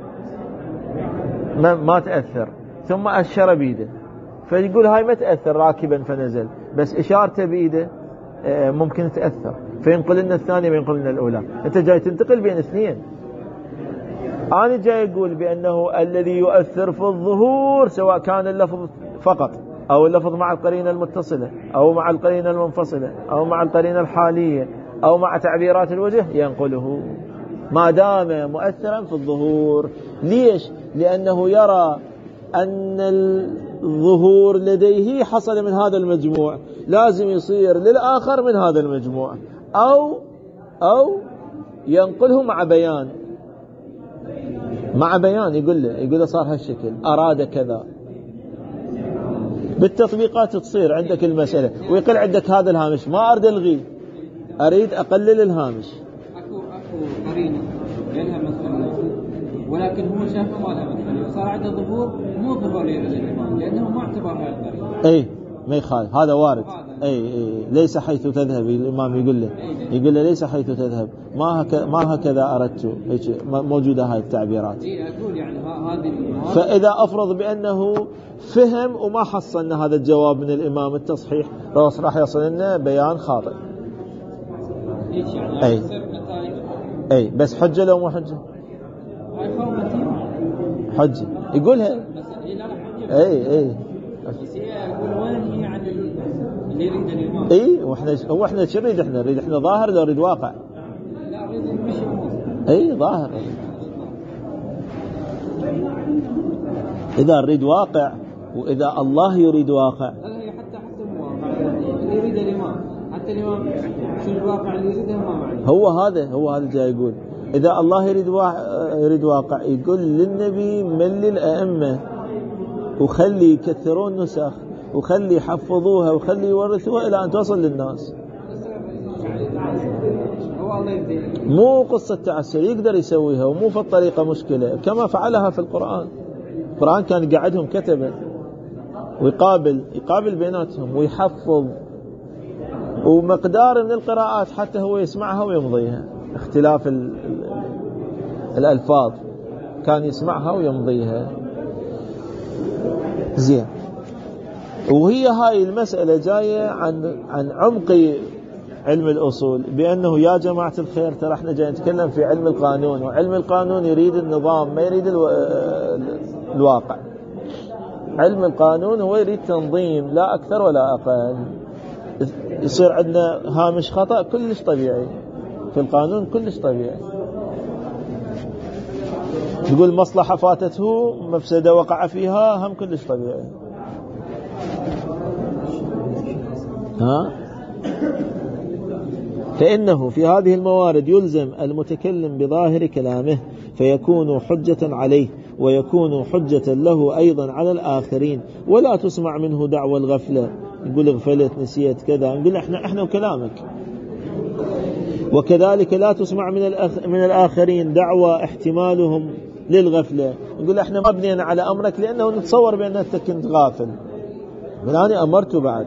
ما, ما تأثر، ثم أشر بيده، فيقول هاي ما تأثر راكبا فنزل، بس إشارته بيده آه ممكن تأثر، فينقل لنا الثانية وينقل لنا الأولى. أنت جاي تنتقل بين اثنين. أنا جاي أقول بأنه الذي يؤثر في الظهور سواء كان اللفظ فقط أو اللفظ مع القرينة المتصلة أو مع القرينة المنفصلة أو مع القرينة الحالية أو مع تعبيرات الوجه ينقله ما دام مؤثرا في الظهور. ليش؟ لأنه يرى أن الظهور لديه حصل من هذا المجموع، لازم يصير للآخر من هذا المجموع، أو أو ينقله مع بيان مع بيان يقول له يقول له صار هالشكل، أراد كذا. بالتطبيقات تصير عندك المسألة ويقل عندك هذا الهامش، ما أريد ألغيه، أريد أقلل الهامش. أكو أكو قرينة لها مثلا، ولكن هو شافه ما لها مثلا، وصار عنده ظهور مو ظهور يرد الإمام لأنه ما اعتبر هاي القرينة. أي ما يخالف، هذا وارد. أي, أي ليس حيث تذهب، الإمام يقول له يقول له ليس حيث تذهب، ما هك ما هكذا أردت، هيك موجودة هاي التعبيرات. إيه أقول يعني هذه. فإذا أفرض بأنه فهم وما حصلنا هذا الجواب من الإمام التصحيح، راح يصل لنا بيان خاطئ. يعني أي أي بس حجة لو مو حجة؟ هاي خوفتي حجة يقولها. بس إيه لا لا حجة. أي أي بس هي يقول وين هي يعني اللي يريد الإمام. أي وإحنا هو إحنا شو نريد؟ إحنا نريد إحنا ظاهر لو نريد واقع. لا أريد المشي أمور. أي ظاهر. إذا نريد واقع وإذا الله يريد واقع. لا هي حتى حتى الواقع اللي يريد الإمام، حتى الإمام شو الواقع اللي يريده ما معنى. هو هذا هو هذا جاي يقول إذا الله يريد واقع يريد واقع يقول للنبي مل الأئمة وخلي يكثرون نسخ وخلي يحفظوها وخلي يورثوها إلى أن توصل للناس. مو قصة تعسل، يقدر يسويها ومو في الطريقة مشكلة، كما فعلها في القرآن. القرآن كان قاعدهم كتبه ويقابل يقابل بيناتهم ويحفظ، ومقدار من القراءات حتى هو يسمعها ويمضيها، اختلاف ال ال الألفاظ كان يسمعها ويمضيها. زين. وهي هاي المسألة جاية عن عن عمق علم الأصول، بأنه يا جماعة الخير ترى احنا جاي نتكلم في علم القانون، وعلم القانون يريد النظام ما يريد الو... الواقع. علم القانون هو يريد تنظيم لا أكثر ولا أقل. يصير عندنا هامش خطأ كلش طبيعي في القانون، كلش طبيعي. يقول مصلحة فاتته مفسدة وقع فيها، هم كلش طبيعي. ها؟ فإنه في هذه الموارد يلزم المتكلم بظاهر كلامه فيكون حجة عليه ويكون حجة له أيضا على الآخرين، ولا تسمع منه دعوى الغفلة. يقول غفلت نسيت كذا، نقول احنا احنا وكلامك. وكذلك لا تسمع من الأخ من الآخرين دعوى احتمالهم للغفلة، نقول احنا ما بنينا على أمرك لأنه نتصور بأنك كنت غافل، من أنا أمرته بعد.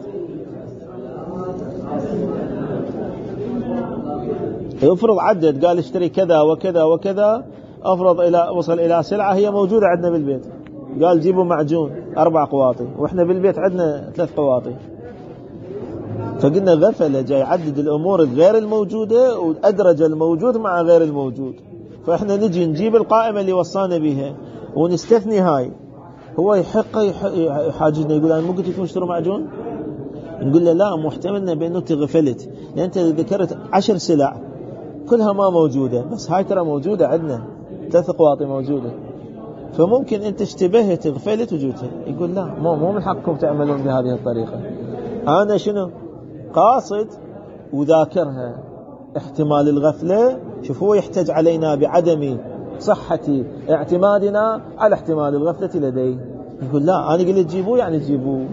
يفرض عدد قال اشتري كذا وكذا وكذا، أفرض إلى وصل إلى سلعة هي موجودة عندنا بالبيت، قال جيبوا معجون أربع قواطي وإحنا بالبيت عندنا ثلاث قواطي، فقلنا غفل جاي يعدد الأمور الغير الموجودة وأدرج الموجود مع غير الموجود، فإحنا نجي نجيب القائمة اللي وصانا بها ونستثني هاي. هو يحق يحاجزنا يقول أنا مو قلت لكم اشتروا معجون؟ نقول له لا، محتملنا بأنه تغفلت لأن أنت ذكرت عشر سلع كلها ما موجودة، بس هاي ترى موجودة عندنا ثلاث قواطي موجودة، فممكن أنت اشتبهت غفلت وجوتها. يقول لا، مو مو من حقكم تعملون بهذه الطريقة، أنا شنو قاصد وذاكرها. احتمال الغفلة شوف هو يحتج علينا بعدم صحة اعتمادنا على احتمال الغفلة لديه. يقول لا، أنا قلت تجيبوه يعني تجيبوه.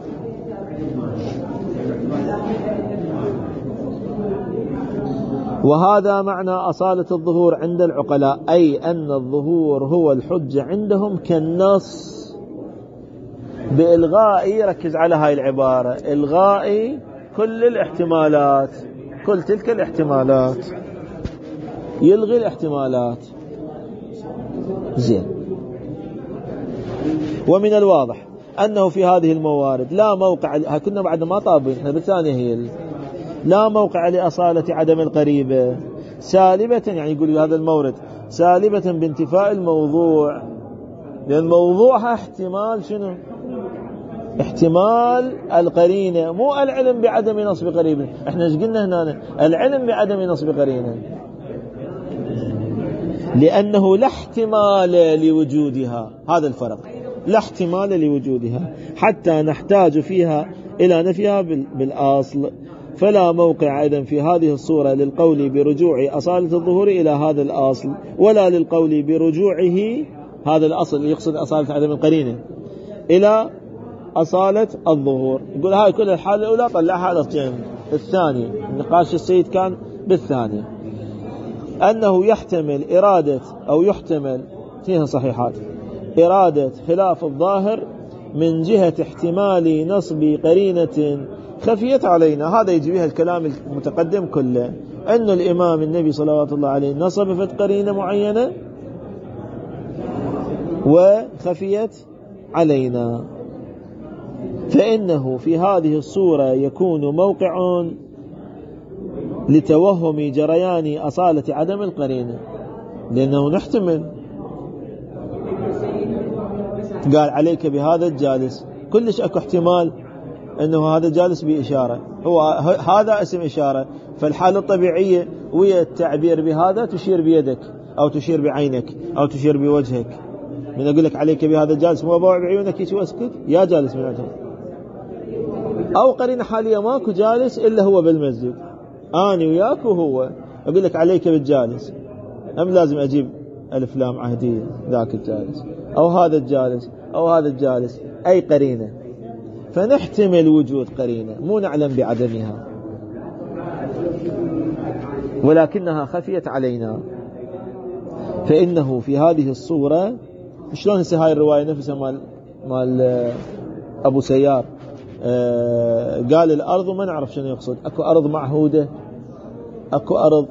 وهذا معنى أصالة الظهور عند العقلاء، أي أن الظهور هو الحجة عندهم كالنص، بإلغاء، ركز على هاي العبارة، إلغاء كل الاحتمالات، كل تلك الاحتمالات، يلغي الاحتمالات. زين. ومن الواضح أنه في هذه الموارد لا موقع، كنا بعد ما طابين احنا بالثانية هي لا موقع لأصالة عدم القريبة سالبة، يعني يقول هذا المورد سالبة بانتفاء الموضوع، لأن موضوعها احتمال شنو؟ احتمال القرينة، مو العلم بعدم نصب قرينة. احنا ايش قلنا هنا؟ العلم بعدم نصب قرينة، لأنه لا احتمال لوجودها، هذا الفرق، لا احتمال لوجودها حتى نحتاج فيها إلى نفيها بالأصل. فلا موقع أيضا في هذه الصورة للقول برجوع أصالة الظهور إلى هذا الأصل، ولا للقول برجوعه، هذا الأصل يقصد أصالة عدم القرينة، إلى أصالة الظهور. يقول هاي كل الحالة الأولى طلعها على الجنب الثاني. النقاش السيد كان بالثانية، أنه يحتمل إرادة أو يحتمل فيها صحيحات إرادة خلاف الظاهر من جهة احتمال نصب قرينة خفيت علينا. هذا يجي بها الكلام المتقدم كله، أن الإمام النبي صلوات الله عليه نصب في قرينة معينة وخفيت علينا، فإنه في هذه الصورة يكون موقع لتوهم جريان أصالة عدم القرينة، لأنه نحتمل. قال عليك بهذا الجالس، كلش أكو احتمال أنه هذا جالس بإشارة، هو هذا اسم إشارة، فالحالة الطبيعية ويا التعبير بهذا تشير بيدك أو تشير بعينك أو تشير بوجهك. من أقول لك عليك بهذا الجالس مو بوع بعيونك يشو أسكت يا جالس من عندهم. أو قرينة حالية ماكو جالس إلا هو بالمسجد، أنا وياك وهو، أقول لك عليك بالجالس، أم لازم أجيب ألف لام عهدية ذاك الجالس أو هذا الجالس أو هذا الجالس، أي قرينة. فنحتمل وجود قرينة مو نعلم بعدمها، ولكنها خفيت علينا. فإنه في هذه الصورة، شلون هسه هاي الرواية نفسها مال مال أبو سيار، آه قال الأرض وما نعرف شنو يقصد، أكو أرض معهودة، أكو أرض،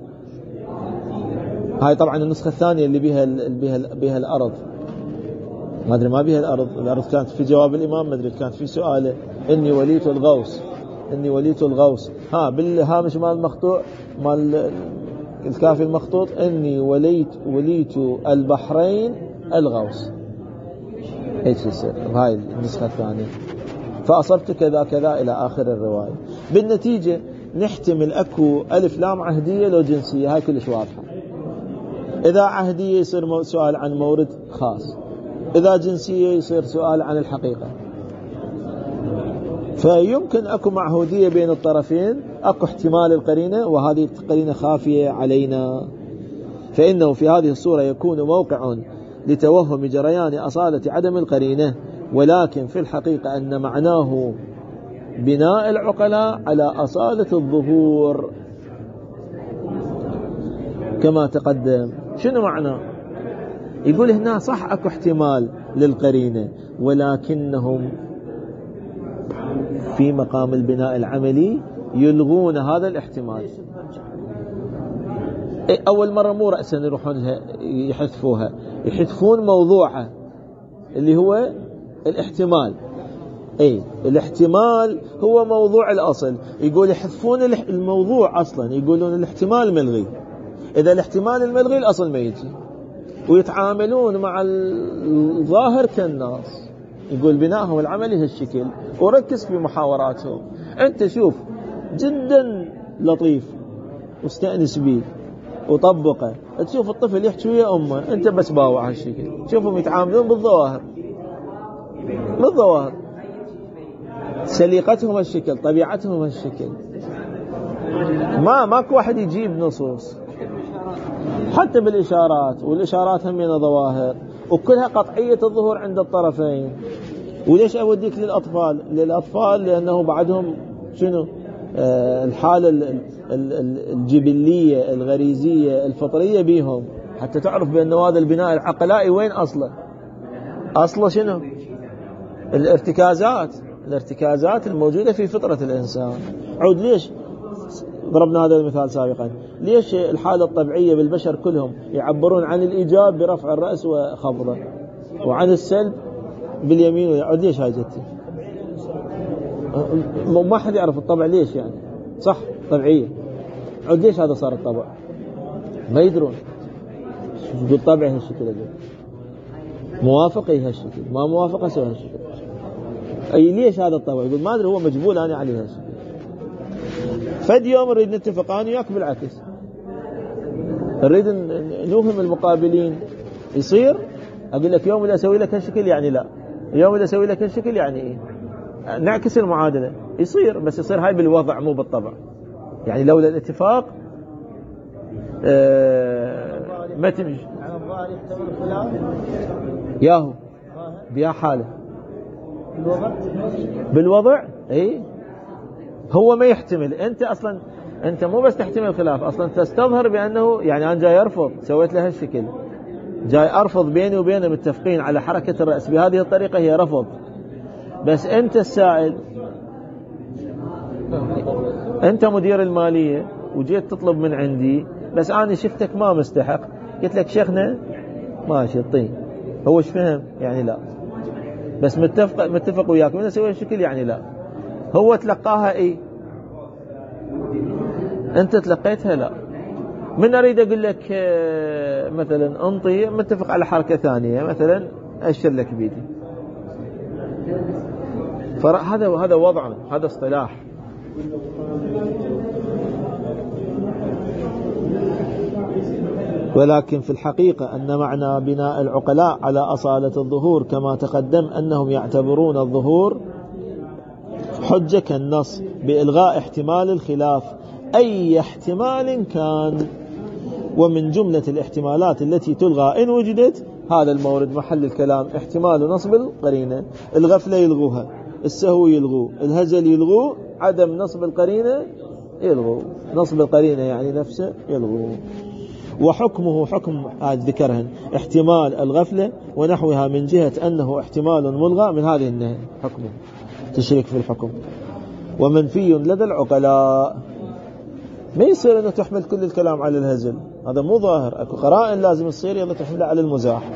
هاي طبعا النسخة الثانية اللي بها بها بها الأرض، ما أدري ما بها الأرض، الأرض كانت في جواب الإمام، ما أدري كانت في سؤاله إني وليت الغوص، إني وليت الغوص، ها بالهامش مال المقطوع مال الكافي المخطوط إني وليت وليت البحرين الغوص، ايش يصير هاي النسخة الثانية، فأصبت كذا كذا إلى آخر الرواية. بالنتيجة نحتمل أكو ألف لام عهدية لو جنسية، هاي كلش واضحة. إذا عهدية يصير سؤال عن مورد خاص، إذا جنسية يصير سؤال عن الحقيقة. فيمكن أكو معهودية بين الطرفين، أكو احتمال القرينة، وهذه القرينة خافية علينا. فإنه في هذه الصورة يكون موقع لتوهم جريان أصالة عدم القرينة، ولكن في الحقيقة أن معناه بناء العقلاء على أصالة الظهور كما تقدم. شنو معناه؟ يقول هنا صح أكو احتمال للقرينة، ولكنهم في مقام البناء العملي يلغون هذا الاحتمال. أول مرة مو رأسا يروحون يحذفوها، يحذفون موضوعها اللي هو الاحتمال. أي الاحتمال هو موضوع الأصل، يقول يحذفون الموضوع أصلا، يقولون الاحتمال ملغي. إذا الاحتمال الملغي الأصل ما يجي، ويتعاملون مع الظاهر كالناس. يقول بناءهم العملي هالشكل، وركز في محاوراتهم. أنت شوف جدا لطيف واستأنس بيه، وطبقه، تشوف الطفل يحكي ويا أمه، أنت بس باوع هالشكل، تشوفهم يتعاملون بالظواهر بالظواهر سليقتهم هالشكل، طبيعتهم هالشكل، ما ماكو واحد يجيب نصوص حتى بالإشارات، والإشارات هم من ظواهر وكلها قطعية الظهور عند الطرفين. وليش أوديك للأطفال؟ للأطفال لأنه بعدهم شنو آه الحالة الجبلية الغريزية الفطرية بيهم، حتى تعرف بأن هذا البناء العقلائي وين أصله أصله شنو الارتكازات الارتكازات الموجودة في فطرة الإنسان. عود ليش ضربنا هذا المثال سابقا؟ ليش الحالة الطبيعية بالبشر كلهم يعبرون عن الإيجاب برفع الرأس وخفضه، وعن السلب باليمين ويعود؟ ليش هاي جتي؟ ما حد يعرف الطبع ليش يعني، صح طبيعية، عود ليش هذا صار الطبع؟ ما يدرون. يقول طبع هالشكل، موافقة هالشكل، ما موافقة سوى هالشكل. أي ليش هذا الطبع؟ يقول ما أدري، هو مجبول أنا عليه هالشكل. فد يوم نريد نتفق أنا وياك بالعكس، نريد نوهم المقابلين، يصير أقول لك يوم اللي أسوي لك هالشكل يعني لا، يوم اللي أسوي لك هالشكل يعني إيه، نعكس المعادلة. يصير، بس يصير هاي بالوضع مو بالطبع. يعني لولا الاتفاق آه ما تمشي. ياهو بيا حاله بالوضع اي هو ما يحتمل. انت اصلا انت مو بس تحتمل خلاف، اصلا تستظهر بانه يعني انا جاي ارفض، سويت له هالشكل، جاي ارفض بيني وبينه متفقين على حركة الرأس بهذه الطريقة، هي رفض. بس انت السائل، انت مدير المالية وجيت تطلب من عندي، بس انا شفتك ما مستحق، قلت لك شيخنا ماشي الطين، هو ايش فهم يعني لا، بس متفق متفق وياك من اسوي الشكل يعني لا. هو تلقاها ايه، انت تلقيتها لا. من اريد اقول لك مثلا انطي، متفق على حركة ثانية، مثلا اشر لك بيدي، فهذا هذا وضع، هذا اصطلاح. ولكن في الحقيقة أن معنى بناء العقلاء على أصالة الظهور كما تقدم أنهم يعتبرون الظهور حجة كالنص بإلغاء احتمال الخلاف أي احتمال كان. ومن جملة الاحتمالات التي تلغى إن وجدت، هذا المورد محل الكلام، احتمال نصب القرينة، الغفلة يلغوها، السهو يلغو، الهزل يلغو، عدم نصب القرينة يلغو، نصب القرينة يعني نفسه يلغو. وحكمه حكم هذا ذكرهن احتمال الغفلة ونحوها من جهة أنه احتمال ملغى من هذه النهي، حكمه تشريك في الحكم. ومنفي لدى العقلاء. ما يصير أنه تحمل كل الكلام على الهزل، هذا مو ظاهر، أكو قرائن لازم تصير يلا تحمله على المزاح.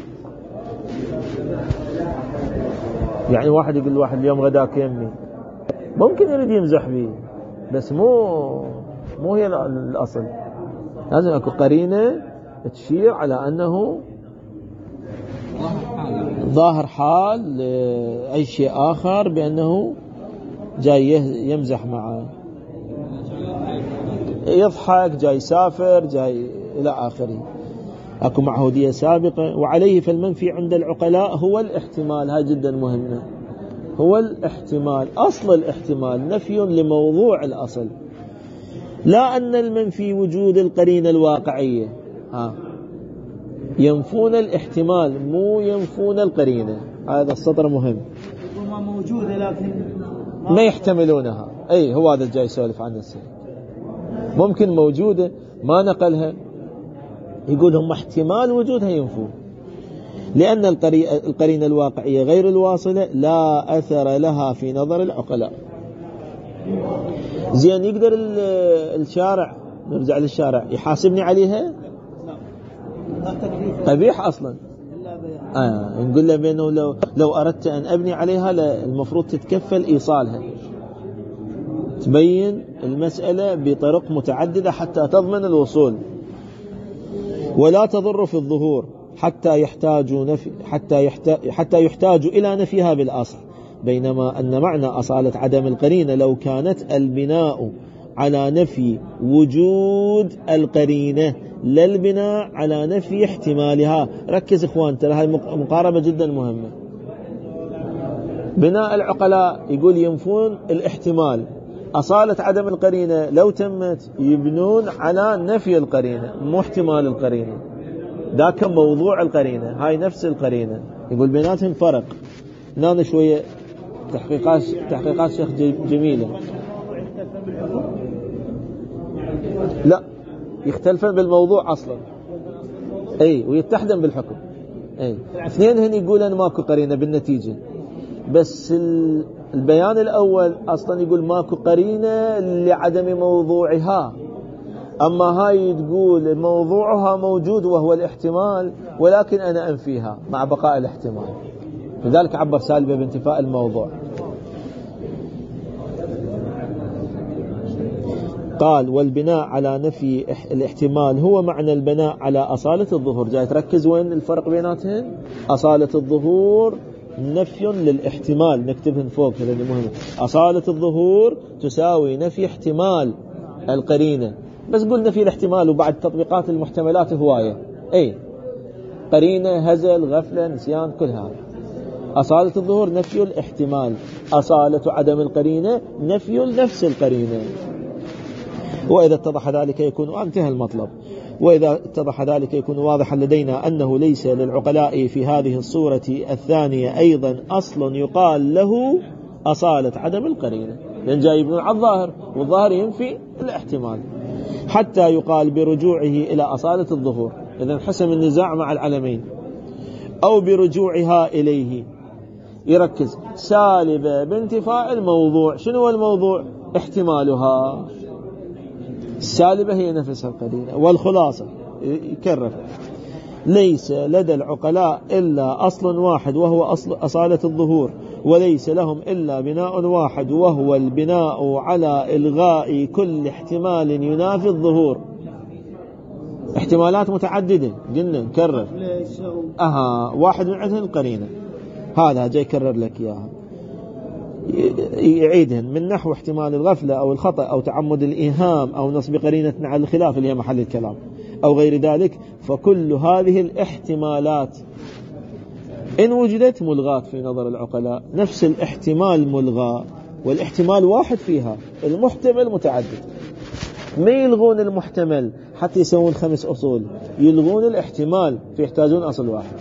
يعني واحد يقول واحد اليوم غداك يمي، ممكن يريد يمزح به، بس مو مو هي الأصل، لازم أكو قرينة تشير على أنه ظاهر حال أي شيء آخر بأنه جاي يمزح معه، يضحك، جاي يسافر، جاي إلى آخره، أكو معهودية سابقة. وعليه فالمنفي عند العقلاء هو الاحتمال، هاي جدا مهمة، هو الاحتمال، أصل الاحتمال نفي لموضوع الأصل، لا أن المنفي وجود القرينة الواقعية. ها ينفون الاحتمال مو ينفون القرينة، هذا السطر مهم. ما موجودة لكن ما يحتملونها. أي هو هذا الجاي يسولف عن السيد، ممكن موجودة ما نقلها، يقول هم احتمال وجودها ينفون، لأن القرينة الواقعية غير الواصلة لا أثر لها في نظر العقلاء. زين يقدر الشارع، نرجع للشارع، يحاسبني عليها؟ قبيح أصلا. آه نقول له بأنه لو, لو أردت أن أبني عليها المفروض تتكفل إيصالها، تبين المسألة بطرق متعددة حتى تضمن الوصول، ولا تضر في الظهور حتى يحتاج نفي حتى يحتاج حتى يحتاج إلى نفيها بالأصل. بينما أن معنى أصالة عدم القرينة لو كانت البناء على نفي وجود القرينة، لا البناء على نفي احتمالها. ركز إخوان، ترى هاي مقاربة جدا مهمة. بناء العقلاء يقول ينفون الاحتمال، أصالة عدم القرينة لو تمت يبنون على نفي القرينة مو احتمال القرينة، ذاك موضوع القرينة، هاي نفس القرينة. يقول بيناتهم فرق. هنا شوية تحقيقات تحقيقات شيخ جميلة. لا، يختلفن بالموضوع أصلا، أي ويتحدن بالحكم. أي اثنين هن يقولن ماكو قرينة بالنتيجة، بس البيان الأول أصلا يقول ماكو قرينة لعدم موضوعها، أما هاي تقول موضوعها موجود وهو الاحتمال، ولكن أنا أنفيها مع بقاء الاحتمال. لذلك عبر سالبة بانتفاء الموضوع. قال والبناء على نفي الاحتمال هو معنى البناء على أصالة الظهور. جاي تركز وين الفرق بيناتهن؟ أصالة الظهور نفي للاحتمال، نكتبهن فوق هذا مهم. أصالة الظهور تساوي نفي احتمال القرينة، بس قل نفي الاحتمال وبعد تطبيقات المحتملات هواية. أي قرينة، هزل، غفلة، نسيان، كل هذا. أصالة الظهور نفي الاحتمال، أصالة عدم القرينة نفي نفس القرينة. وإذا اتضح ذلك يكون انتهى المطلب. وإذا اتضح ذلك يكون واضحا لدينا أنه ليس للعقلاء في هذه الصورة الثانية أيضا أصل يقال له أصالة عدم القرينة، لأن جاي يبنون على الظاهر، والظاهر ينفي الاحتمال، حتى يقال برجوعه إلى أصالة الظهور. إذا انحسم النزاع مع العلمين. أو برجوعها إليه. يركز سالبة بانتفاء الموضوع. شنو الموضوع؟ احتمالها. السالبة هي نفس القرينة. والخلاصة يكرر ليس لدى العقلاء إلا أصل واحد وهو أصل أصالة الظهور، وليس لهم إلا بناء واحد وهو البناء على إلغاء كل احتمال ينافي الظهور. احتمالات متعددة قلنا نكرر. أها واحد من عندهم القرينة، هذا جاي يكرر لك إياها، يعيدهن من نحو احتمال الغفلة أو الخطأ أو تعمد الإيهام أو نصب قرينة على الخلاف اللي هي محل الكلام أو غير ذلك. فكل هذه الاحتمالات إن وجدت ملغات في نظر العقلاء. نفس الاحتمال ملغى، والاحتمال واحد فيها، المحتمل متعدد. ما يلغون المحتمل حتى يسوون خمس أصول، يلغون الاحتمال فيحتاجون أصل واحد.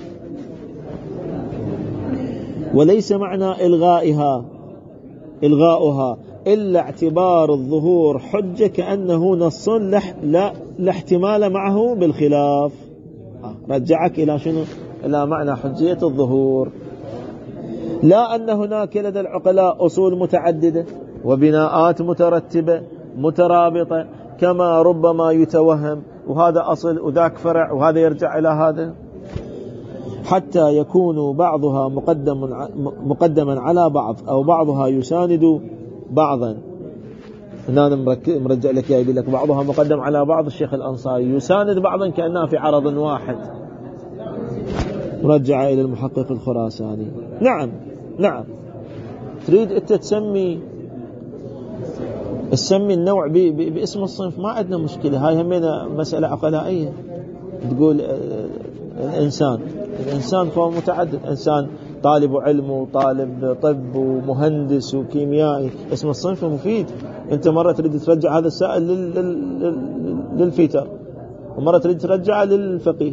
وليس معنى إلغائها إلغاؤها إلا اعتبار الظهور حجة كأنه نص لا, لا, لا احتمال معه بالخلاف. رجعك إلى شنو؟ إلى معنى حجية الظهور. لا أن هناك لدى العقلاء أصول متعددة وبناءات مترتبة مترابطة كما ربما يتوهم، وهذا أصل وذاك فرع وهذا يرجع إلى هذا، حتى يكون بعضها مقدم مقدما على بعض أو بعضها يساند بعضا. هنا مرجع لك يقول لك بعضها مقدم على بعض. الشيخ الأنصاري يساند بعضا كأنها في عرض واحد، مرجع إلى المحقق الخراساني. نعم نعم تريد أنت تسمي تسمي النوع باسم الصنف، ما عندنا مشكلة، هاي همينا مسألة عقلائية. تقول الإنسان الإنسان فهو متعدد، إنسان طالب علم وطالب طب ومهندس وكيميائي، اسم الصنف مفيد. أنت مرة تريد ترجع هذا السائل لل... لل... للفيتر، ومرة تريد ترجعه للفقيه.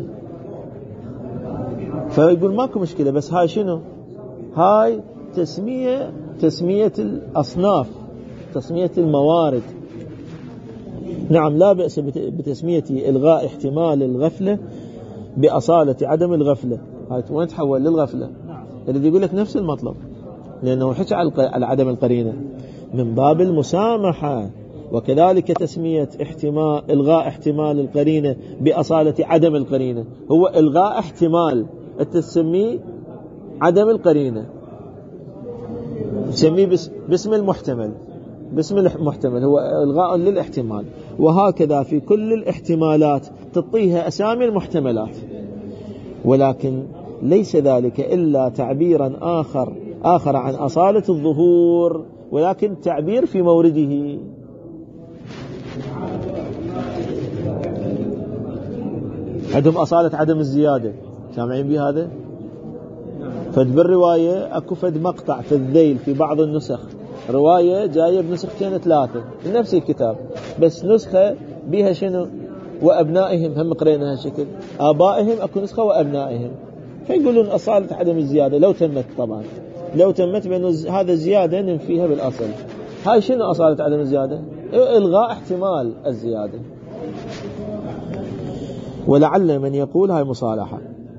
فيقول ماكو مشكلة، بس هاي شنو؟ هاي تسمية تسمية الأصناف، تسمية الموارد. نعم لا بأس بتسمية إلغاء احتمال الغفلة بأصالة عدم الغفلة. هاي وين تحول للغفلة؟ الذي يقول لك نفس المطلب، لأنه حكى على عدم القرينة من باب المسامحة. وكذلك تسمية احتمال إلغاء احتمال القرينة بأصالة عدم القرينة، هو إلغاء احتمال تسميه عدم القرينة، تسميه باسم المحتمل، باسم المحتمل هو إلغاء للاحتمال. وهكذا في كل الاحتمالات تعطيها أسامي المحتملات، ولكن ليس ذلك إلا تعبيرا آخر آخر عن أصالة الظهور، ولكن تعبير في مورده. عندهم أصالة عدم الزيادة، سامعين بهذا؟ فد بالرواية أكو فد مقطع في الذيل في بعض النسخ، رواية جاية بنسختين ثلاثة من نفس الكتاب، بس نسخة بها شنو؟ وأبنائهم، هم قرينا هالشكل، آبائهم أكو نسخة وأبنائهم، فيقولون أصالة عدم الزيادة لو تمت، طبعا لو تمت بأنه هذا الزيادة ننفيها بالأصل. هاي شنو أصالة عدم الزيادة؟ إلغاء احتمال الزيادة. ولعل من يقول هاي مصالحة،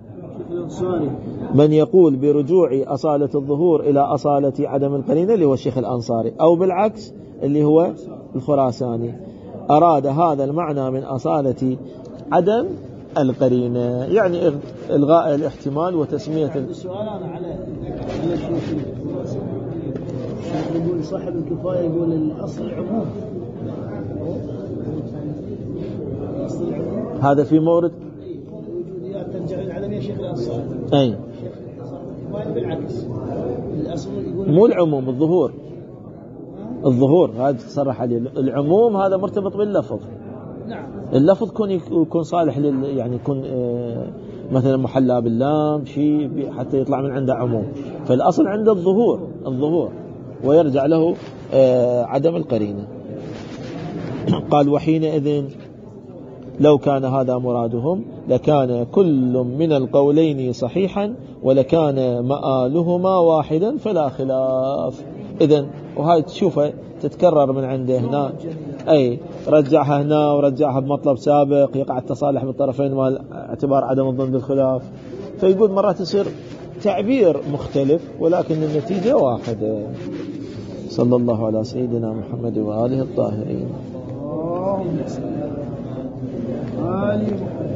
من يقول برجوع أصالة الظهور إلى أصالة عدم القرينة اللي هو الشيخ الأنصاري، أو بالعكس اللي هو الخراساني، أراد هذا المعنى من أصالة عدم القرينة، يعني إلغاء الاحتمال وتسمية. السؤال أنا على على الشيخ يقول صاحب الكفاية يقول الأصل عموم، هذا في مورد الوجوديات ترجع للعدم يا شيخ الأنصاري. أي بالعكس الأصل يقول مو العموم، الظهور، الظهور هذا تصرح عليه. العموم هذا مرتبط باللفظ. نعم. اللفظ يكون يكون صالح لل يعني يكون آه مثلا محلى باللام شيء حتى يطلع من عنده عموم، فالأصل عنده الظهور، الظهور ويرجع له آه عدم القرينة. قال وحينئذ لو كان هذا مرادهم لكان كل من القولين صحيحا ولكان مآلهما واحدا فلا خلاف. إذن وهاي تشوفها تتكرر من عنده هنا، أي رجعها هنا ورجعها بمطلب سابق، يقع التصالح بالطرفين مال اعتبار عدم الظن بالخلاف، فيقول مرات يصير تعبير مختلف ولكن النتيجة واحدة. صلى الله على سيدنا محمد وآله الطاهرين.